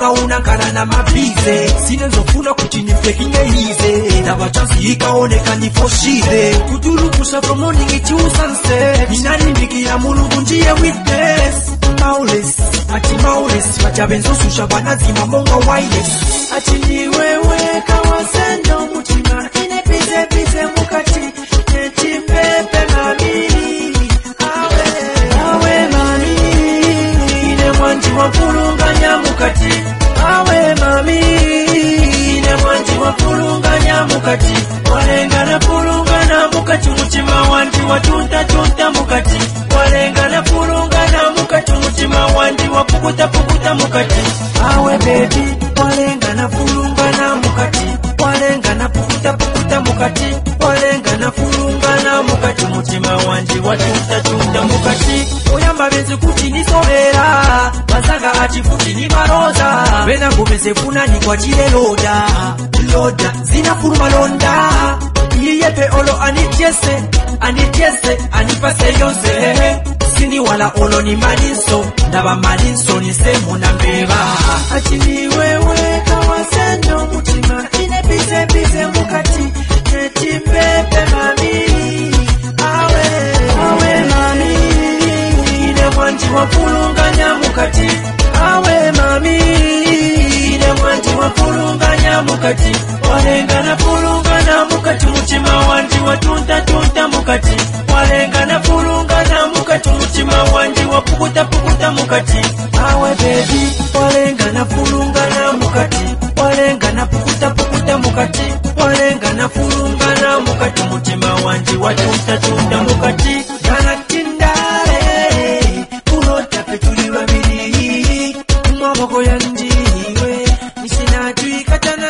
nga unakala na mabize sinezofuna kuti nifekinge hize ndaba chansi ikaoneka nifoshire kutulukusha from morning to sunset inalimbikira mulungu ndiye witness Maules ati Maules wachabenzo susha banazima monga wireless ati ni wewe kawasendo mutima inepize pize mukati neti pepe mami awe mami ine mwanji wapulunganya mukati awe mami ine mwanji wapulunganya mukati walengana pulungana mukati mutima wanji watunta tunta mukati walengana pulungana mukati mutima wanji wapukuta pukuta mukati awe baby walengana pulungana mukati walengana pukuta pukuta mukati walengana pulungana mukati mutima wanji watunta tunta mukati oyamba bezi kuti nisobera bazaga ati kuti ni maroza bena ngomeze funani kwa chile loda loda zina furuma londa iyepe olo anityese anipase yose sini wala olo ni malinso ndaba malinso ni semu na mbeba ati ni wewe kawasendo mutima inepize pize mukati neti pepe mami awe mami ine mwanji wapulunganya mukati awe mami ine mwanji wapulunganya mukati walengana pulungana mukati mutima wanji watunta tunta mukati walengana pulungana mukati mutima wanji wapukuta pukuta mukati awe baby walengana pulungana mukati walengana pukuta pukuta mukati walengana pulungana mukati mutima wanji watunta tunta mukati ganatindale kulota petuli babiri maboko yanjiwe nisinajui katana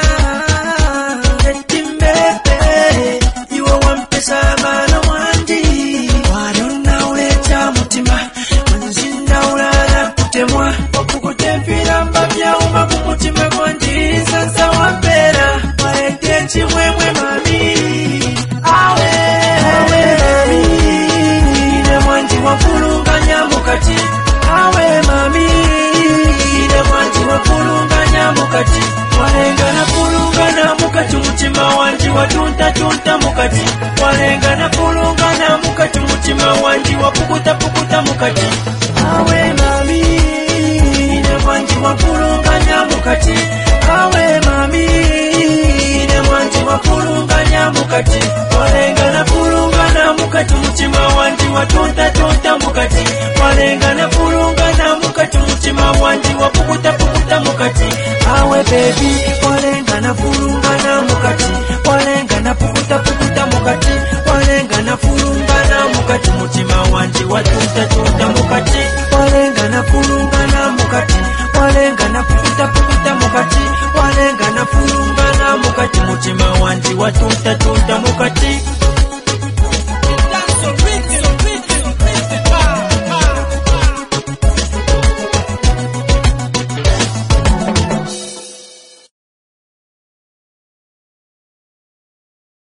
etimbepe iwe wampesa mano wanji wadona ulecha mutima wanzinda ulala kutemwa wakukutempira mbabya umaku mutima wanji sasa wapera walete chimwemwe mami awe mami ine mwanji wapulunganya mukati awe mami ine mwanji wapulunganya mukati walengana pulungana mukati mutima wanji watunta tunta mukati walengana pulungana mukati mutima wanji wapukuta pukuta mukati awe mami ine mwanji wapulunganya mukati awe mami ine mwanji wapulunganya mukati walengana pulungana mukati mutima wanji watunta tunta mukati walengana pulungana mukati mutima wanji wapukuta pukuta mukati awe baby walengana pulungana mukati walengana pukuta pukuta mukati walengana pulungana mukati mutima wanji watunta tunta mukati walengana pulungana mukati walengana pukuta pukuta mukati walengana pulungana mukati mutima wanji watunta tunta mukati